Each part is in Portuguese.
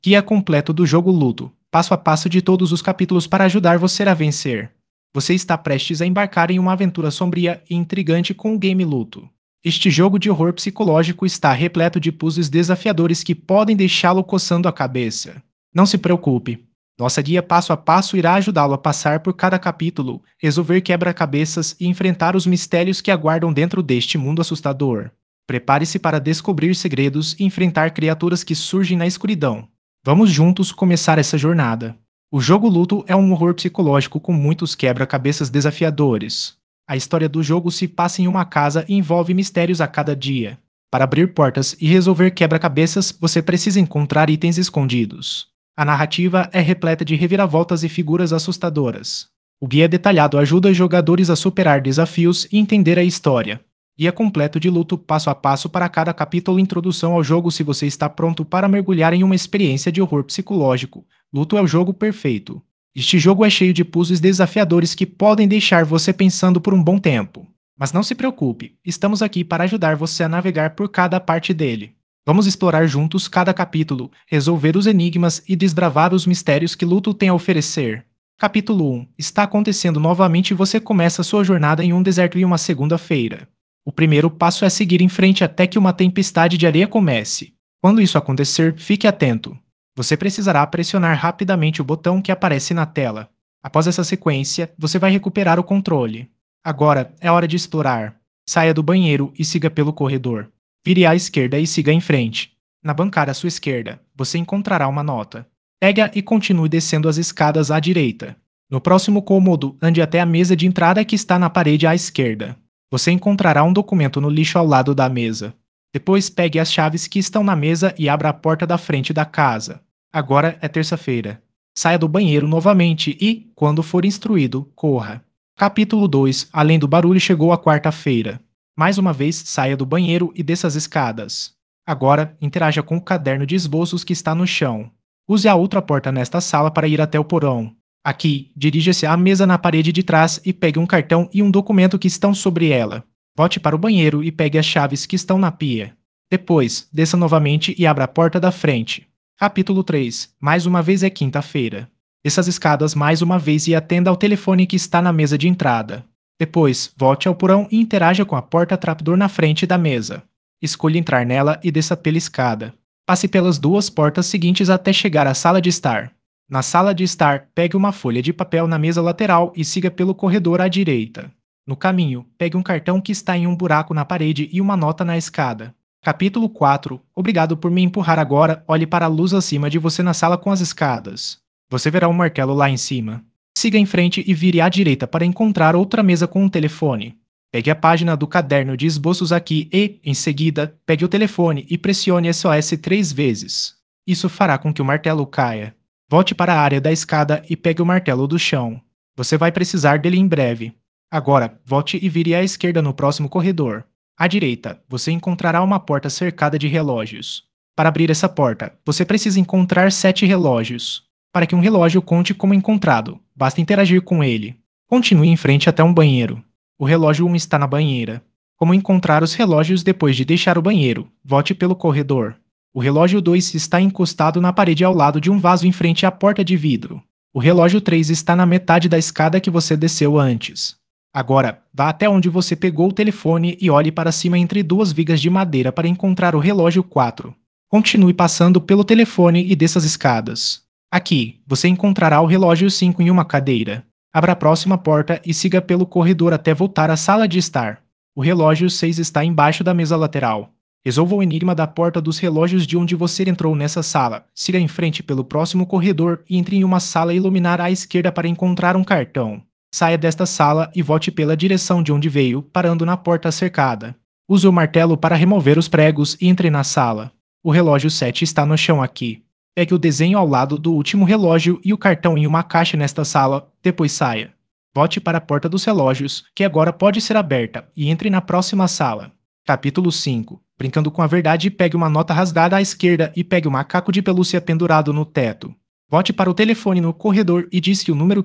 Guia completo do jogo Ludo, passo a passo de todos os capítulos para ajudar você a vencer. Você está prestes a embarcar em uma aventura sombria e intrigante com o game Ludo. Este jogo de horror psicológico está repleto de puzzles desafiadores que podem deixá-lo coçando a cabeça. Não se preocupe. Nossa guia passo a passo irá ajudá-lo a passar por cada capítulo, resolver quebra-cabeças e enfrentar os mistérios que aguardam dentro deste mundo assustador. Prepare-se para descobrir segredos e enfrentar criaturas que surgem na escuridão. Vamos juntos começar essa jornada. O jogo Ludo é um horror psicológico com muitos quebra-cabeças desafiadores. A história do jogo se passa em uma casa e envolve mistérios a cada dia. Para abrir portas e resolver quebra-cabeças, você precisa encontrar itens escondidos. A narrativa é repleta de reviravoltas e figuras assustadoras. O guia detalhado ajuda os jogadores a superar desafios e entender a história. Guia completo de Ludo passo a passo para cada capítulo. Introdução ao jogo. Se você está pronto para mergulhar em uma experiência de horror psicológico, Ludo é o jogo perfeito. Este jogo é cheio de puzzles desafiadores que podem deixar você pensando por um bom tempo. Mas não se preocupe, estamos aqui para ajudar você a navegar por cada parte dele. Vamos explorar juntos cada capítulo, resolver os enigmas e desbravar os mistérios que Ludo tem a oferecer. Capítulo 1. Está acontecendo novamente e você começa sua jornada em um deserto em uma segunda-feira. O primeiro passo é seguir em frente até que uma tempestade de areia comece. Quando isso acontecer, fique atento. Você precisará pressionar rapidamente o botão que aparece na tela. Após essa sequência, você vai recuperar o controle. Agora é hora de explorar. Saia do banheiro e siga pelo corredor. Vire à esquerda e siga em frente. Na bancada à sua esquerda, você encontrará uma nota. Pegue-a e continue descendo as escadas à direita. No próximo cômodo, ande até a mesa de entrada que está na parede à esquerda. Você encontrará um documento no lixo ao lado da mesa. Depois pegue as chaves que estão na mesa e abra a porta da frente da casa. Agora é terça-feira. Saia do banheiro novamente e, quando for instruído, corra. Capítulo 2. Além do barulho, chegou a quarta-feira. Mais uma vez, saia do banheiro e desça as escadas. Agora, interaja com o caderno de esboços que está no chão. Use a outra porta nesta sala para ir até o porão. Aqui, dirija-se à mesa na parede de trás e pegue um cartão e um documento que estão sobre ela. Volte para o banheiro e pegue as chaves que estão na pia. Depois, desça novamente e abra a porta da frente. Capítulo 3. Mais uma vez é quinta-feira. Desça as escadas mais uma vez e atenda ao telefone que está na mesa de entrada. Depois, volte ao porão e interaja com a porta trapdoor na frente da mesa. Escolha entrar nela e desça pela escada. Passe pelas duas portas seguintes até chegar à sala de estar. Na sala de estar, pegue uma folha de papel na mesa lateral e siga pelo corredor à direita. No caminho, pegue um cartão que está em um buraco na parede e uma nota na escada. Capítulo 4. Obrigado por me empurrar agora. Olhe para a luz acima de você na sala com as escadas. Você verá um martelo lá em cima. Siga em frente e vire à direita para encontrar outra mesa com um telefone. Pegue a página do caderno de esboços aqui e, em seguida, pegue o telefone e pressione SOS 3 vezes. Isso fará com que o martelo caia. Volte para a área da escada e pegue o martelo do chão. Você vai precisar dele em breve. Agora, volte e vire à esquerda no próximo corredor. À direita, você encontrará uma porta cercada de relógios. Para abrir essa porta, você precisa encontrar 7 relógios. Para que um relógio conte como encontrado, basta interagir com ele. Continue em frente até um banheiro. O relógio 1 está na banheira. Como encontrar os relógios depois de deixar o banheiro? Volte pelo corredor. O relógio 2 está encostado na parede ao lado de um vaso em frente à porta de vidro. O relógio 3 está na metade da escada que você desceu antes. Agora, vá até onde você pegou o telefone e olhe para cima entre duas vigas de madeira para encontrar o relógio 4. Continue passando pelo telefone e desça as escadas. Aqui, você encontrará o relógio 5 em uma cadeira. Abra a próxima porta e siga pelo corredor até voltar à sala de estar. O relógio 6 está embaixo da mesa lateral. Resolva o enigma da porta dos relógios de onde você entrou nessa sala. Siga em frente pelo próximo corredor e entre em uma sala iluminada à esquerda para encontrar um cartão. Saia desta sala e volte pela direção de onde veio, parando na porta cercada. Use o martelo para remover os pregos e entre na sala. O relógio 7 está no chão aqui. Pegue o desenho ao lado do último relógio e o cartão em uma caixa nesta sala, depois saia. Volte para a porta dos relógios, que agora pode ser aberta, e entre na próxima sala. Capítulo 5. Brincando com a verdade, pegue uma nota rasgada à esquerda e pegue o macaco de pelúcia pendurado no teto. Volte para o telefone no corredor e disque o número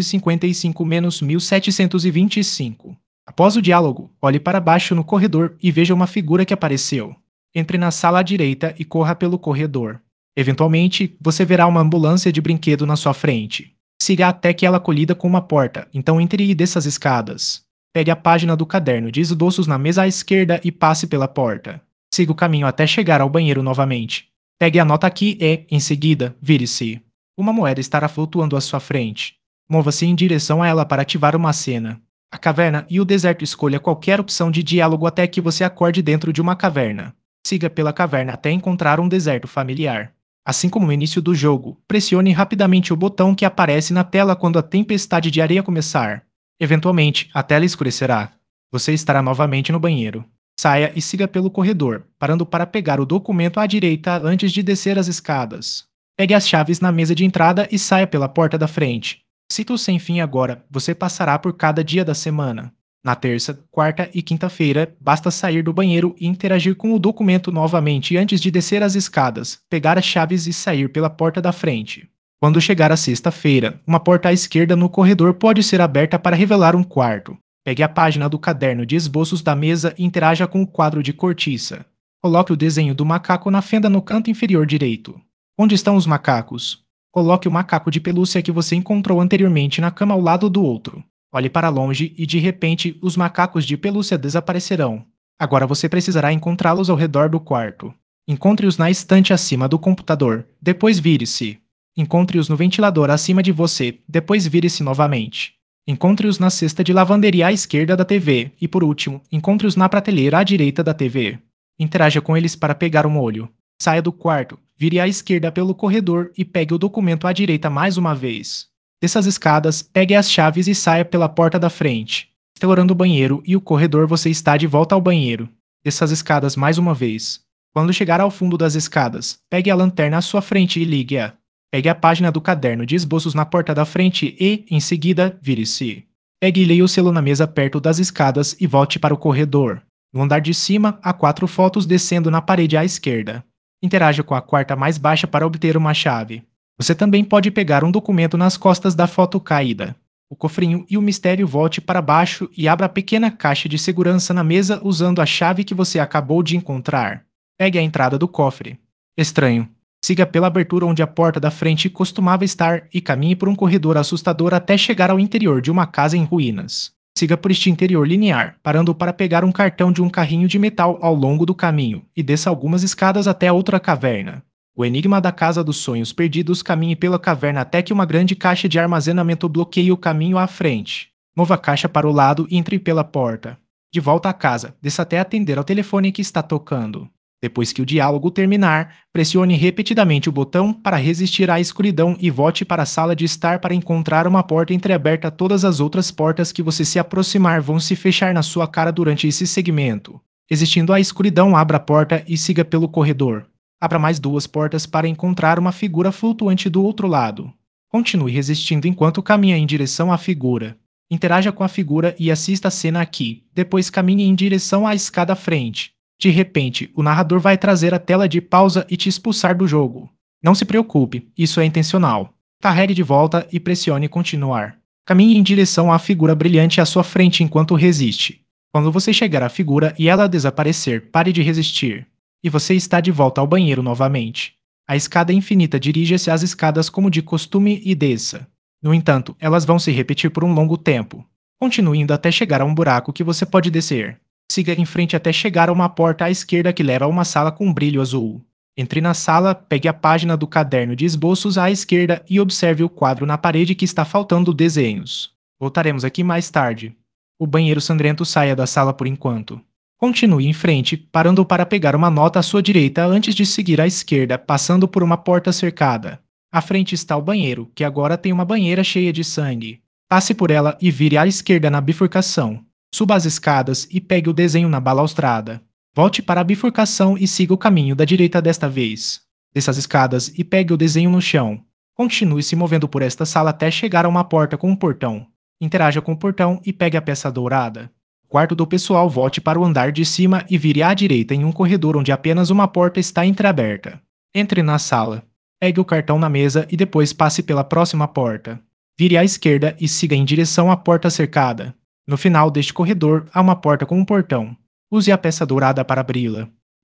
555-1725. Após o diálogo, olhe para baixo no corredor e veja uma figura que apareceu. Entre na sala à direita e corra pelo corredor. Eventualmente, você verá uma ambulância de brinquedo na sua frente. Siga até que ela colida com uma porta, então entre e desça as escadas. Pegue a página do caderno de esboços na mesa à esquerda e passe pela porta. Siga o caminho até chegar ao banheiro novamente. Pegue a nota aqui e, em seguida, vire-se. Uma moeda estará flutuando à sua frente. Mova-se em direção a ela para ativar uma cena. A caverna e o deserto. Escolha qualquer opção de diálogo até que você acorde dentro de uma caverna. Siga pela caverna até encontrar um deserto familiar. Assim como no início do jogo, pressione rapidamente o botão que aparece na tela quando a tempestade de areia começar. Eventualmente, a tela escurecerá. Você estará novamente no banheiro. Saia e siga pelo corredor, parando para pegar o documento à direita antes de descer as escadas. Pegue as chaves na mesa de entrada e saia pela porta da frente. Ciclo sem fim agora, você passará por cada dia da semana. Na terça, quarta e quinta-feira, basta sair do banheiro e interagir com o documento novamente antes de descer as escadas, pegar as chaves e sair pela porta da frente. Quando chegar a sexta-feira, uma porta à esquerda no corredor pode ser aberta para revelar um quarto. Pegue a página do caderno de esboços da mesa e interaja com o quadro de cortiça. Coloque o desenho do macaco na fenda no canto inferior direito. Onde estão os macacos? Coloque o macaco de pelúcia que você encontrou anteriormente na cama ao lado do outro. Olhe para longe e, de repente, os macacos de pelúcia desaparecerão. Agora você precisará encontrá-los ao redor do quarto. Encontre-os na estante acima do computador, depois vire-se. Encontre-os no ventilador acima de você, depois vire-se novamente. Encontre-os na cesta de lavanderia à esquerda da TV e, por último, encontre-os na prateleira à direita da TV. Interaja com eles para pegar um molho. Saia do quarto, vire à esquerda pelo corredor e pegue o documento à direita mais uma vez. Desça as escadas, pegue as chaves e saia pela porta da frente. Explorando o banheiro e o corredor, você está de volta ao banheiro. Desça as escadas mais uma vez. Quando chegar ao fundo das escadas, pegue a lanterna à sua frente e ligue-a. Pegue a página do caderno de esboços na porta da frente e, em seguida, vire-se. Pegue e leia o selo na mesa perto das escadas e volte para o corredor. No andar de cima, há 4 fotos descendo na parede à esquerda. Interaja com a quarta mais baixa para obter uma chave. Você também pode pegar um documento nas costas da foto caída. O cofrinho e o mistério. Volte para baixo e abra a pequena caixa de segurança na mesa usando a chave que você acabou de encontrar. Pegue a entrada do cofre. Estranho. Siga pela abertura onde a porta da frente costumava estar e caminhe por um corredor assustador até chegar ao interior de uma casa em ruínas. Siga por este interior linear, parando para pegar um cartão de um carrinho de metal ao longo do caminho e desça algumas escadas até outra caverna. O enigma da Casa dos Sonhos Perdidos. Caminhe pela caverna até que uma grande caixa de armazenamento bloqueie o caminho à frente. Mova a caixa para o lado e entre pela porta. De volta à casa, desça até atender ao telefone que está tocando. Depois que o diálogo terminar, pressione repetidamente o botão para resistir à escuridão e volte para a sala de estar para encontrar uma porta entreaberta. Todas as outras portas que você se aproximar vão se fechar na sua cara durante esse segmento. Existindo a escuridão, abra a porta e siga pelo corredor. Abra mais 2 portas para encontrar uma figura flutuante do outro lado. Continue resistindo enquanto caminha em direção à figura. Interaja com a figura e assista a cena aqui, depois caminhe em direção à escada à frente. De repente, o narrador vai trazer a tela de pausa e te expulsar do jogo. Não se preocupe, isso é intencional. Carregue de volta e pressione continuar. Caminhe em direção à figura brilhante à sua frente enquanto resiste. Quando você chegar à figura e ela desaparecer, pare de resistir. E você está de volta ao banheiro novamente. A escada infinita. Dirija-se às escadas como de costume e desça. No entanto, elas vão se repetir por um longo tempo. Continue indo até chegar a um buraco que você pode descer. Siga em frente até chegar a uma porta à esquerda que leva a uma sala com brilho azul. Entre na sala, pegue a página do caderno de esboços à esquerda e observe o quadro na parede que está faltando desenhos. Voltaremos aqui mais tarde. O banheiro sangrento. Saia da sala por enquanto. Continue em frente, parando para pegar uma nota à sua direita antes de seguir à esquerda, passando por uma porta cercada. À frente está o banheiro, que agora tem uma banheira cheia de sangue. Passe por ela e vire à esquerda na bifurcação. Suba as escadas e pegue o desenho na balaustrada. Volte para a bifurcação e siga o caminho da direita desta vez. Desça as escadas e pegue o desenho no chão. Continue se movendo por esta sala até chegar a uma porta com um portão. Interaja com o portão e pegue a peça dourada. Quarto do pessoal. Volte para o andar de cima e vire à direita em um corredor onde apenas uma porta está entreaberta. Entre na sala. Pegue o cartão na mesa e depois passe pela próxima porta. Vire à esquerda e siga em direção à porta cercada. No final deste corredor, há uma porta com um portão. Use a peça dourada para abri-la.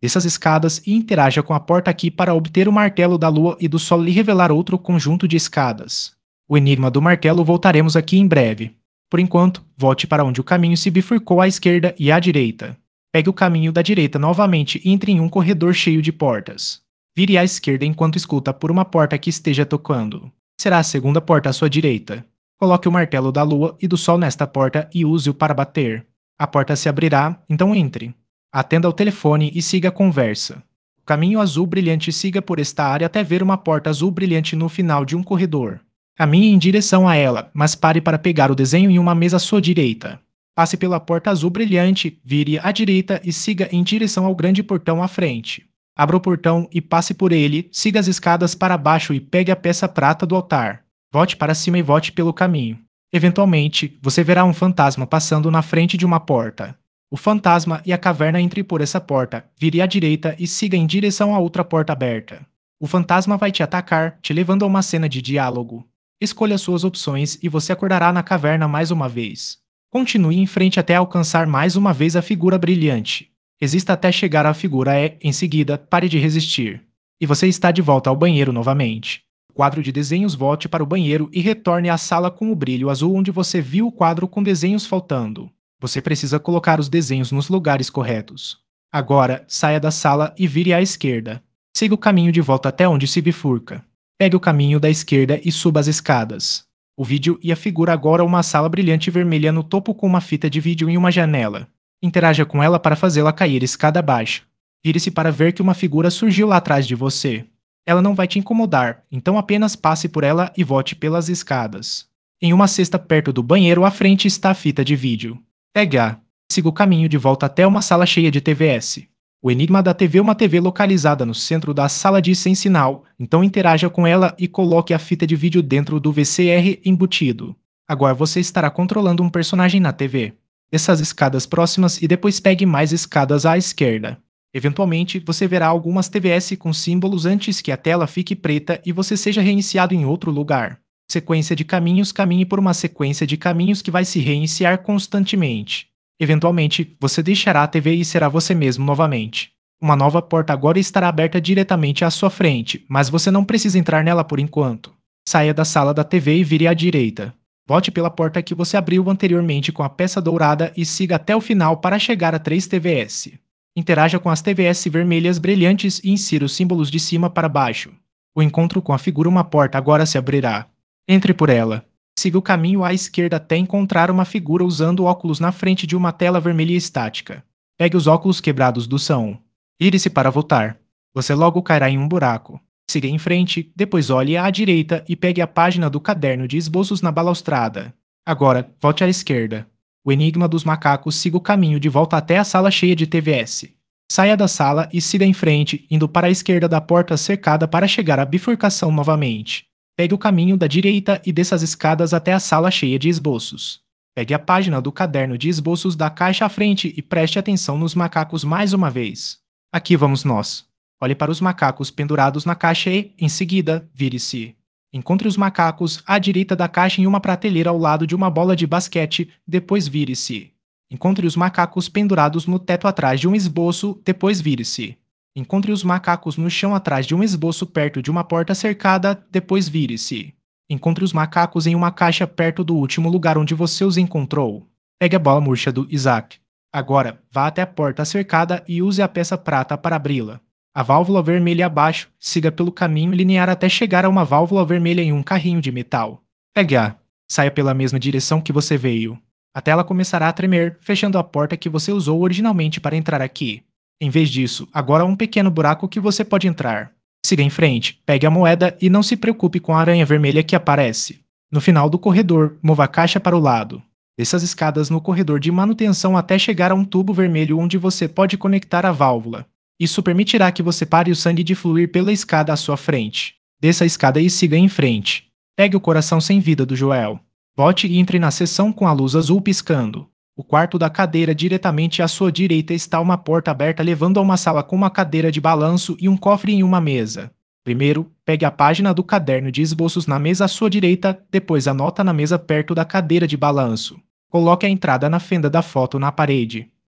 Desça as escadas e interaja com a porta aqui para obter o martelo da lua e do sol lhe revelar outro conjunto de escadas. O enigma do martelo voltaremos aqui em breve. Por enquanto, volte para onde o caminho se bifurcou à esquerda e à direita. Pegue o caminho da direita novamente e entre em um corredor cheio de portas. Vire à esquerda enquanto escuta por uma porta que esteja tocando. Será a segunda porta à sua direita. Coloque o martelo da lua e do sol nesta porta e use-o para bater. A porta se abrirá, então entre. Atenda ao telefone e siga a conversa. O caminho azul brilhante siga por esta área até ver uma porta azul brilhante no final de um corredor. Caminhe em direção a ela, mas pare para pegar o desenho em uma mesa à sua direita. Passe pela porta azul brilhante, vire à direita e siga em direção ao grande portão à frente. Abra o portão e passe por ele, siga as escadas para baixo e pegue a peça prata do altar. Volte para cima e volte pelo caminho. Eventualmente, você verá um fantasma passando na frente de uma porta. O fantasma e a caverna entre por essa porta, vire à direita e siga em direção a outra porta aberta. O fantasma vai te atacar, te levando a uma cena de diálogo. Escolha suas opções e você acordará na caverna mais uma vez. Continue em frente até alcançar mais uma vez a figura brilhante. Resista até chegar à figura e, em seguida, pare de resistir. E você está de volta ao banheiro novamente. O quadro de desenhos volte para o banheiro e retorne à sala com o brilho azul onde você viu o quadro com desenhos faltando. Você precisa colocar os desenhos nos lugares corretos. Agora, saia da sala e vire à esquerda. Siga o caminho de volta até onde se bifurca. Pegue o caminho da esquerda e suba as escadas. O vídeo e a figura agora uma sala brilhante vermelha no topo com uma fita de vídeo e uma janela. Interaja com ela para fazê-la cair escada abaixo. Vire-se para ver que uma figura surgiu lá atrás de você. Ela não vai te incomodar, então apenas passe por ela e volte pelas escadas. Em uma cesta perto do banheiro à frente está a fita de vídeo. Pegue-a. Siga o caminho de volta até uma sala cheia de TVS. O enigma da TV é uma TV localizada no centro da sala de sem sinal, então interaja com ela e coloque a fita de vídeo dentro do VCR embutido. Agora você estará controlando um personagem na TV. Desça as escadas próximas e depois pegue mais escadas à esquerda. Eventualmente, você verá algumas TVS com símbolos antes que a tela fique preta e você seja reiniciado em outro lugar. Sequência de caminhos, caminhe por uma sequência de caminhos que vai se reiniciar constantemente. Eventualmente, você deixará a TV e será você mesmo novamente. Uma nova porta agora estará aberta diretamente à sua frente, mas você não precisa entrar nela por enquanto. Saia da sala da TV e vire à direita. Volte pela porta que você abriu anteriormente com a peça dourada e siga até o final para chegar a 3 TVS. Interaja com as TVS vermelhas brilhantes e insira os símbolos de cima para baixo. O encontro com a figura uma porta agora se abrirá. Entre por ela. Siga o caminho à esquerda até encontrar uma figura usando óculos na frente de uma tela vermelha estática. Pegue os óculos quebrados do som. Vire-se para voltar. Você logo cairá em um buraco. Siga em frente, depois olhe à direita e pegue a página do caderno de esboços na balaustrada. Agora, volte à esquerda. O enigma dos macacos siga o caminho de volta até a sala cheia de TVS. Saia da sala e siga em frente, indo para a esquerda da porta cercada para chegar à bifurcação novamente. Pegue o caminho da direita e desça as escadas até a sala cheia de esboços. Pegue a página do caderno de esboços da caixa à frente e preste atenção nos macacos mais uma vez. Aqui vamos nós. Olhe para os macacos pendurados na caixa e, em seguida, vire-se. Encontre os macacos à direita da caixa em uma prateleira ao lado de uma bola de basquete, depois vire-se. Encontre os macacos pendurados no teto atrás de um esboço, depois vire-se. Encontre os macacos no chão atrás de um esboço perto de uma porta cercada, depois vire-se. Encontre os macacos em uma caixa perto do último lugar onde você os encontrou. Pegue a bola murcha do Isaac. Agora, vá até a porta cercada e use a peça prata para abri-la. A válvula vermelha abaixo, siga pelo caminho linear até chegar a uma válvula vermelha em um carrinho de metal. Pegue-a. Saia pela mesma direção que você veio. A tela começará a tremer, fechando a porta que você usou originalmente para entrar aqui. Em vez disso, agora há um pequeno buraco que você pode entrar. Siga em frente, pegue a moeda e não se preocupe com a aranha vermelha que aparece. No final do corredor, mova a caixa para o lado. Desça as escadas no corredor de manutenção até chegar a um tubo vermelho onde você pode conectar a válvula. Isso permitirá que você pare o sangue de fluir pela escada à sua frente. Desça a escada e siga em frente. Pegue o coração sem vida do Joel. Volte e entre na seção com a luz azul piscando. O quarto da cadeira diretamente à sua direita está uma porta aberta levando a uma sala com uma cadeira de balanço e um cofre em uma mesa. Primeiro, pegue a página do caderno de esboços na mesa à sua direita, depois anota na mesa perto da cadeira de balanço. Coloque a entrada na fenda da foto na parede.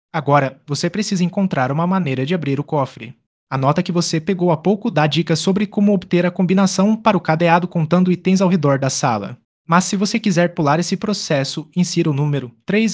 Agora, você precisa encontrar uma maneira de abrir o cofre. A nota que você pegou há pouco dá dicas sobre como obter a combinação para o cadeado contando itens ao redor da sala. Mas se você quiser pular esse processo, insira o número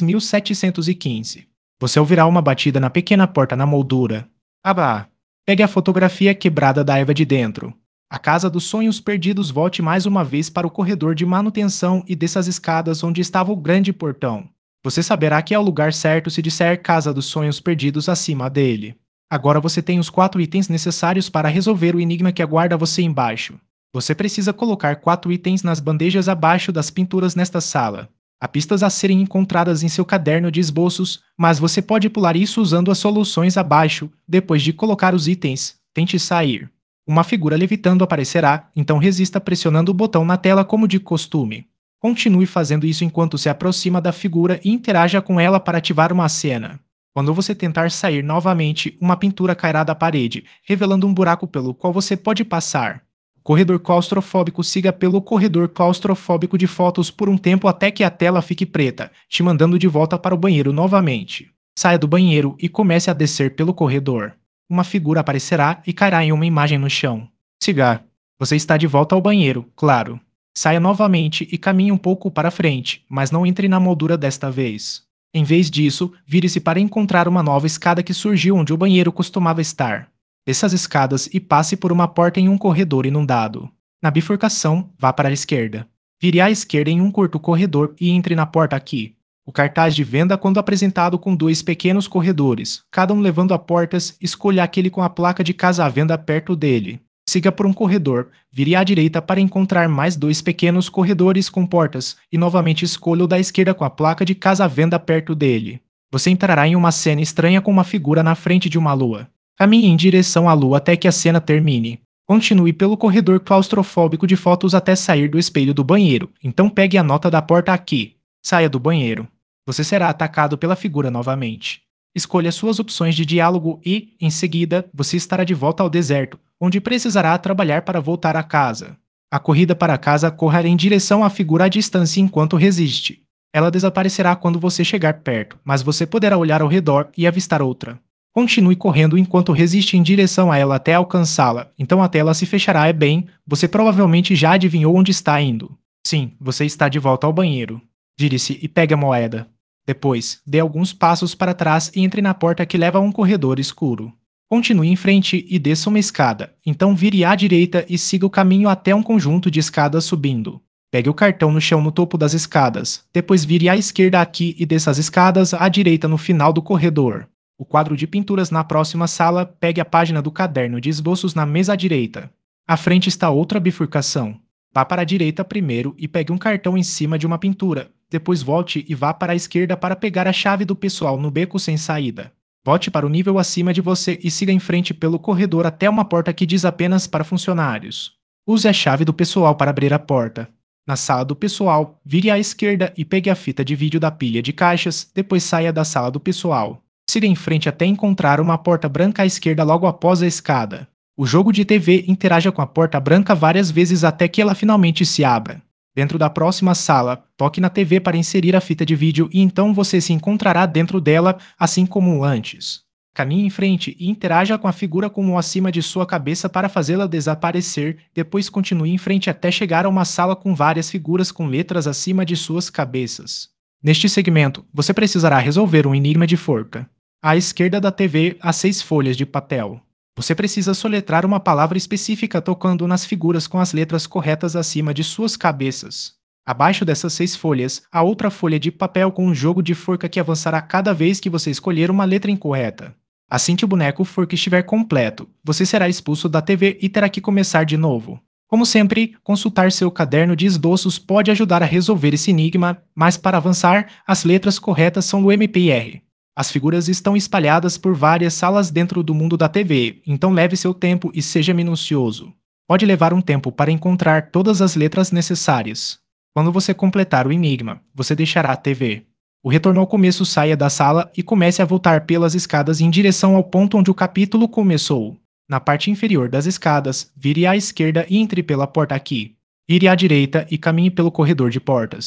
3715. Você ouvirá uma batida na pequena porta na moldura. Abá! Pegue a fotografia quebrada da Eva de dentro. A casa dos sonhos perdidos, volte mais uma vez para o corredor de manutenção e desça as escadas onde estava o grande portão. Você saberá que é o lugar certo se disser Casa dos Sonhos Perdidos acima dele. Agora você tem os 4 itens necessários para resolver o enigma que aguarda você embaixo. Você precisa colocar 4 itens nas bandejas abaixo das pinturas nesta sala. Há pistas a serem encontradas em seu caderno de esboços, mas você pode pular isso usando as soluções abaixo. Depois de colocar os itens, tente sair. Uma figura levitando aparecerá, então resista pressionando o botão na tela como de costume. Continue fazendo isso enquanto se aproxima da figura e interaja com ela para ativar uma cena. Quando você tentar sair novamente, uma pintura cairá da parede, revelando um buraco pelo qual você pode passar. Corredor claustrofóbico. Siga pelo corredor claustrofóbico de fotos por um tempo até que a tela fique preta, te mandando de volta para o banheiro novamente. Saia do banheiro e comece a descer pelo corredor. Uma figura aparecerá e cairá em uma imagem no chão. Siga. Você está de volta ao banheiro, claro. Saia novamente e caminhe um pouco para frente, mas não entre na moldura desta vez. Em vez disso, vire-se para encontrar uma nova escada que surgiu onde o banheiro costumava estar. Desça as escadas e passe por uma porta em um corredor inundado. Na bifurcação, vá para a esquerda. Vire à esquerda em um curto corredor e entre na porta aqui. O cartaz de venda quando apresentado com 2 pequenos corredores, cada um levando a portas, escolha aquele com a placa de casa à venda perto dele. Siga por um corredor, vire à direita para encontrar mais 2 pequenos corredores com portas, e novamente escolha o da esquerda com a placa de casa à venda perto dele. Você entrará em uma cena estranha com uma figura na frente de uma lua. Caminhe em direção à lua até que a cena termine. Continue pelo corredor claustrofóbico de fotos até sair do espelho do banheiro, então pegue a nota da porta aqui. Saia do banheiro. Você será atacado pela figura novamente. Escolha suas opções de diálogo e, em seguida, você estará de volta ao deserto, onde precisará trabalhar para voltar a casa. A corrida para casa correrá em direção à figura à distância enquanto resiste. Ela desaparecerá quando você chegar perto, mas você poderá olhar ao redor e avistar outra. Continue correndo enquanto resiste em direção a ela até alcançá-la, então a tela se fechará você provavelmente já adivinhou onde está indo. Sim, você está de volta ao banheiro. Vire-se e pegue a moeda. Depois, dê alguns passos para trás e entre na porta que leva a um corredor escuro. Continue em frente e desça uma escada, então vire à direita e siga o caminho até um conjunto de escadas subindo. Pegue o cartão no chão no topo das escadas, depois vire à esquerda aqui e desça as escadas à direita no final do corredor. O quadro de pinturas na próxima sala, pegue a página do caderno de esboços na mesa à direita. À frente está outra bifurcação. Vá para a direita primeiro e pegue um cartão em cima de uma pintura. Depois volte e vá para a esquerda para pegar a chave do pessoal no beco sem saída. Volte para o nível acima de você e siga em frente pelo corredor até uma porta que diz apenas para funcionários. Use a chave do pessoal para abrir a porta. Na sala do pessoal, vire à esquerda e pegue a fita de vídeo da pilha de caixas, depois saia da sala do pessoal. Siga em frente até encontrar uma porta branca à esquerda logo após a escada. O jogo de TV interaja com a porta branca várias vezes até que ela finalmente se abra. Dentro da próxima sala, toque na TV para inserir a fita de vídeo e então você se encontrará dentro dela, assim como antes. Caminhe em frente e interaja com a figura como acima de sua cabeça para fazê-la desaparecer, depois continue em frente até chegar a uma sala com várias figuras com letras acima de suas cabeças. Neste segmento, você precisará resolver um enigma de forca. À esquerda da TV, há 6 folhas de papel. Você precisa soletrar uma palavra específica tocando nas figuras com as letras corretas acima de suas cabeças. Abaixo dessas 6 folhas, há outra folha de papel com um jogo de forca que avançará cada vez que você escolher uma letra incorreta. Assim que o boneco forca estiver completo, você será expulso da TV e terá que começar de novo. Como sempre, consultar seu caderno de esboços pode ajudar a resolver esse enigma, mas para avançar, as letras corretas são do MPR. As figuras estão espalhadas por várias salas dentro do mundo da TV, então leve seu tempo e seja minucioso. Pode levar um tempo para encontrar todas as letras necessárias. Quando você completar o enigma, você deixará a TV. O retorno ao começo, saia da sala e comece a voltar pelas escadas em direção ao ponto onde o capítulo começou. Na parte inferior das escadas, vire à esquerda e entre pela porta aqui. Vire à direita e caminhe pelo corredor de portas.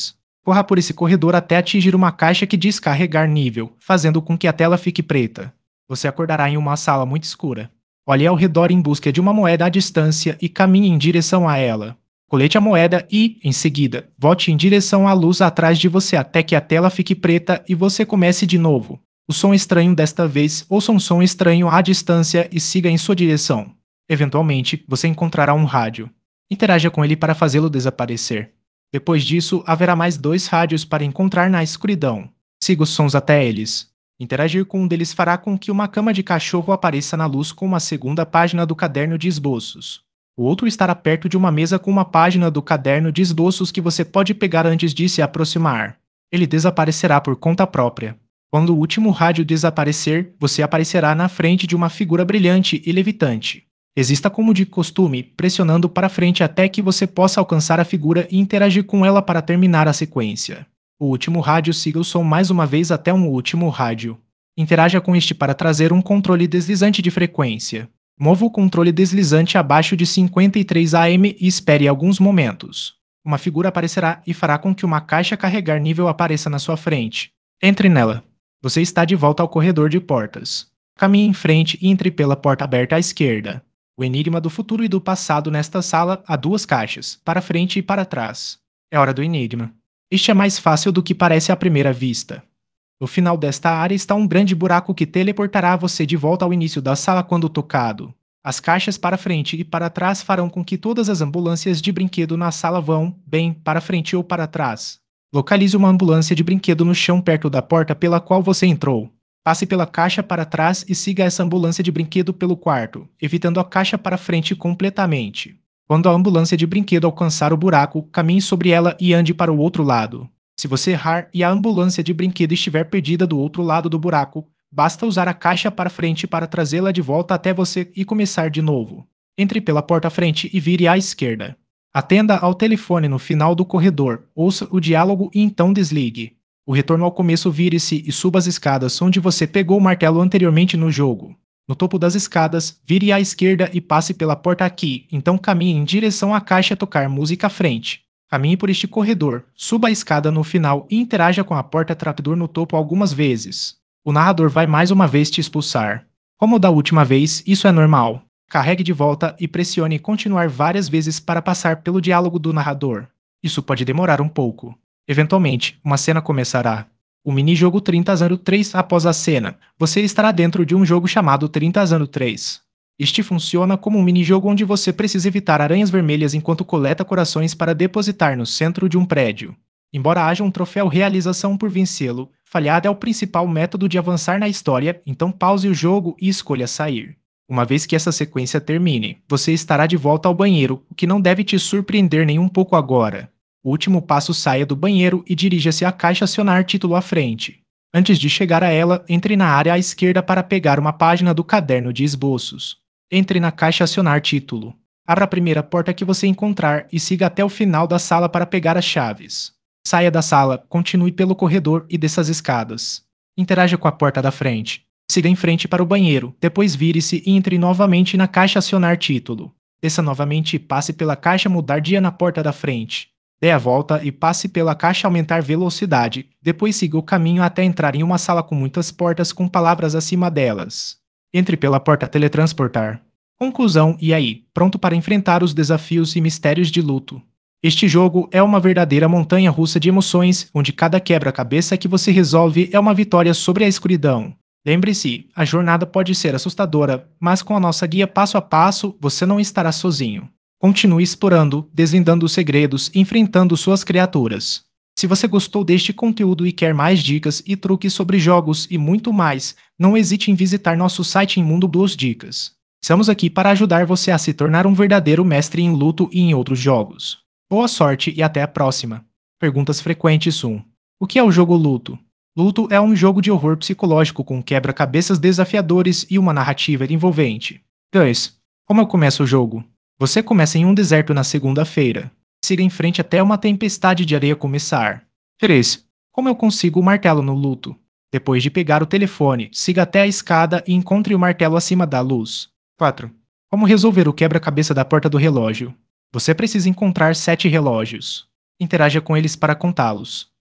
Corra por esse corredor até atingir uma caixa que diz carregar nível, fazendo com que a tela fique preta. Você acordará em uma sala muito escura. Olhe ao redor em busca de uma moeda à distância e caminhe em direção a ela. Colete a moeda e, em seguida, volte em direção à luz atrás de você até que a tela fique preta e você comece de novo. O som estranho desta vez, ouça um som estranho à distância e siga em sua direção. Eventualmente, você encontrará um rádio. Interaja com ele para fazê-lo desaparecer. Depois disso, haverá mais 2 rádios para encontrar na escuridão. Siga os sons até eles. Interagir com um deles fará com que uma cama de cachorro apareça na luz com uma segunda página do caderno de esboços. O outro estará perto de uma mesa com uma página do caderno de esboços que você pode pegar antes de se aproximar. Ele desaparecerá por conta própria. Quando o último rádio desaparecer, você aparecerá na frente de uma figura brilhante e levitante. Resista como de costume, pressionando para frente até que você possa alcançar a figura e interagir com ela para terminar a sequência. O último rádio siga o som mais uma vez até um último rádio. Interaja com este para trazer um controle deslizante de frequência. Mova o controle deslizante abaixo de 53 AM e espere alguns momentos. Uma figura aparecerá e fará com que uma caixa carregar nível apareça na sua frente. Entre nela. Você está de volta ao corredor de portas. Caminhe em frente e entre pela porta aberta à esquerda. O enigma do futuro e do passado nesta sala há 2 caixas, para frente e para trás. É hora do enigma. Este é mais fácil do que parece à primeira vista. No final desta área está um grande buraco que teleportará você de volta ao início da sala quando tocado. As caixas para frente e para trás farão com que todas as ambulâncias de brinquedo na sala vão, bem, para frente ou para trás. Localize uma ambulância de brinquedo no chão perto da porta pela qual você entrou. Passe pela caixa para trás e siga essa ambulância de brinquedo pelo quarto, evitando a caixa para frente completamente. Quando a ambulância de brinquedo alcançar o buraco, caminhe sobre ela e ande para o outro lado. Se você errar e a ambulância de brinquedo estiver perdida do outro lado do buraco, basta usar a caixa para frente para trazê-la de volta até você e começar de novo. Entre pela porta à frente e vire à esquerda. Atenda ao telefone no final do corredor, ouça o diálogo e então desligue. O retorno ao começo, vire-se e suba as escadas onde você pegou o martelo anteriormente no jogo. No topo das escadas, vire à esquerda e passe pela porta aqui, então caminhe em direção à caixa tocar música à frente. Caminhe por este corredor, suba a escada no final e interaja com a porta trapdoor no topo algumas vezes. O narrador vai mais uma vez te expulsar. Como da última vez, isso é normal. Carregue de volta e pressione continuar várias vezes para passar pelo diálogo do narrador. Isso pode demorar um pouco. Eventualmente, uma cena começará. O mini-jogo 3003 após a cena, você estará dentro de um jogo chamado 3003. Este funciona como um mini-jogo onde você precisa evitar aranhas vermelhas enquanto coleta corações para depositar no centro de um prédio. Embora haja um troféu realização por vencê-lo, falhado é o principal método de avançar na história, então pause o jogo e escolha sair. Uma vez que essa sequência termine, você estará de volta ao banheiro, o que não deve te surpreender nem um pouco agora. O último passo, saia do banheiro e dirija-se à caixa acionar título à frente. Antes de chegar a ela, entre na área à esquerda para pegar uma página do caderno de esboços. Entre na caixa acionar título. Abra a primeira porta que você encontrar e siga até o final da sala para pegar as chaves. Saia da sala, continue pelo corredor e desça as escadas. Interaja com a porta da frente. Siga em frente para o banheiro, depois vire-se e entre novamente na caixa acionar título. Desça novamente e passe pela caixa mudar dia na porta da frente. Dê a volta e passe pela caixa aumentar velocidade, depois siga o caminho até entrar em uma sala com muitas portas com palavras acima delas. Entre pela porta teletransportar. Conclusão, e aí, pronto para enfrentar os desafios e mistérios de luto. Este jogo é uma verdadeira montanha-russa de emoções, onde cada quebra-cabeça que você resolve é uma vitória sobre a escuridão. Lembre-se, a jornada pode ser assustadora, mas com a nossa guia passo a passo, você não estará sozinho. Continue explorando, desvendando os segredos e enfrentando suas criaturas. Se você gostou deste conteúdo e quer mais dicas e truques sobre jogos e muito mais, não hesite em visitar nosso site em Mundo dos Dicas. Estamos aqui para ajudar você a se tornar um verdadeiro mestre em luto e em outros jogos. Boa sorte e até a próxima. Perguntas frequentes 1. O que é o jogo Luto? Luto é um jogo de horror psicológico com quebra-cabeças desafiadores e uma narrativa envolvente. 2. Como eu começo o jogo? Você começa em um deserto na segunda-feira. Siga em frente até uma tempestade de areia começar. 3. Como eu consigo o martelo no luto? Depois de pegar o telefone, siga até a escada e encontre o martelo acima da luz. 4. Como resolver o quebra-cabeça da porta do relógio? Você precisa encontrar 7 relógios. Interaja com eles para contá-los.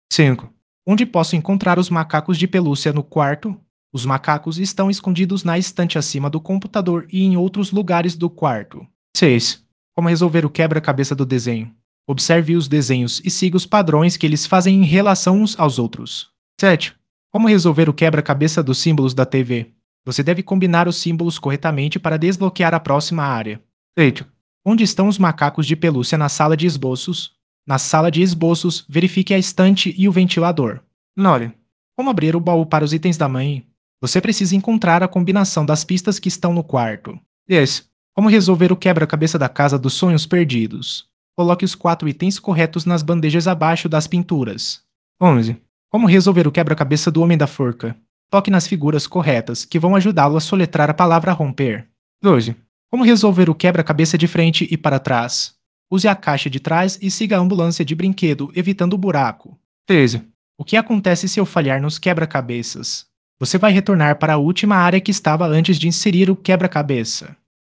5. Onde posso encontrar os macacos de pelúcia no quarto? Os macacos estão escondidos na estante acima do computador e em outros lugares do quarto. 6. Como resolver o quebra-cabeça do desenho? Observe os desenhos e siga os padrões que eles fazem em relação uns aos outros. 7. Como resolver o quebra-cabeça dos símbolos da TV? Você deve combinar os símbolos corretamente para desbloquear a próxima área. 8. Onde estão os macacos de pelúcia na sala de esboços? Na sala de esboços, verifique a estante e o ventilador. 9. Como abrir o baú para os itens da mãe? Você precisa encontrar a combinação das pistas que estão no quarto. 10. Como resolver o quebra-cabeça da casa dos sonhos perdidos? Coloque os 4 itens corretos nas bandejas abaixo das pinturas. 11. Como resolver o quebra-cabeça do homem da forca? Toque nas figuras corretas, que vão ajudá-lo a soletrar a palavra romper. 12. Como resolver o quebra-cabeça de frente e para trás? Use a caixa de trás e siga a ambulância de brinquedo, evitando o buraco. 13. O que acontece se eu falhar nos quebra-cabeças? Você vai retornar para a última área que estava antes de inserir o quebra-cabeça.